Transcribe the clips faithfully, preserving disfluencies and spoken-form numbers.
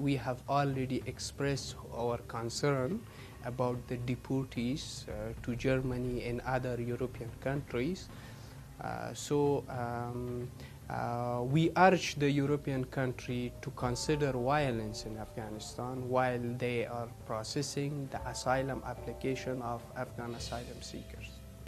we have already expressed our concern about the deportees uh, to Germany and other European countries. Uh, so um, uh, we urge the European country to consider violence in Afghanistan while they are processing the asylum application of Afghan asylum seekers.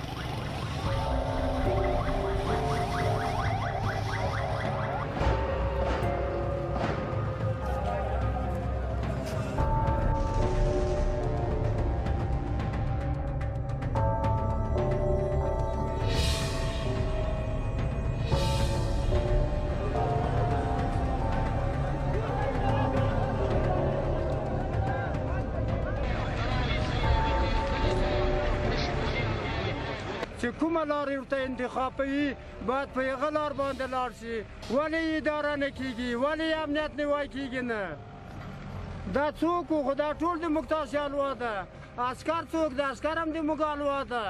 چې کومه لار ورته انتخابوي باید په هغه لار باندې لاړ شي. ولې اداره نه کیږي؟ ولې امنیت نیوای کیږي نه؟ دا څوک و؟ خو دا ټول د موږ تاسې حلوا ده. عسکر څوک ده؟ عسکر هم د موږ حلوا ده.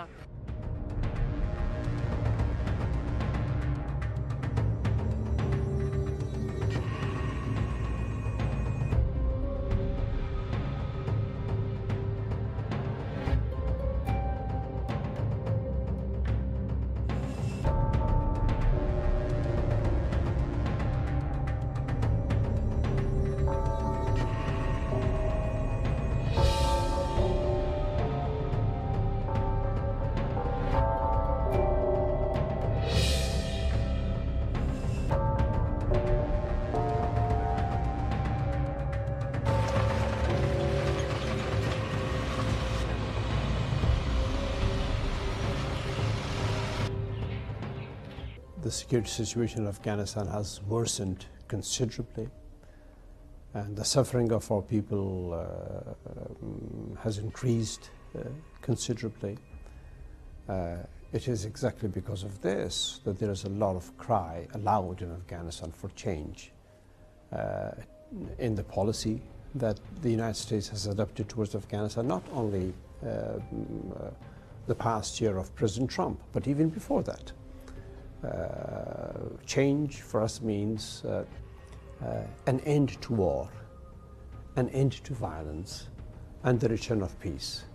The security situation in Afghanistan has worsened considerably, and the suffering of our people uh, um, has increased uh, considerably. Uh, it is exactly because of this that there is a lot of cry aloud in Afghanistan for change uh, in the policy that the United States has adopted towards Afghanistan, not only uh, uh, the past year of President Trump, but even before that. Uh, change for us means uh, uh, an end to war, an end to violence, and the return of peace.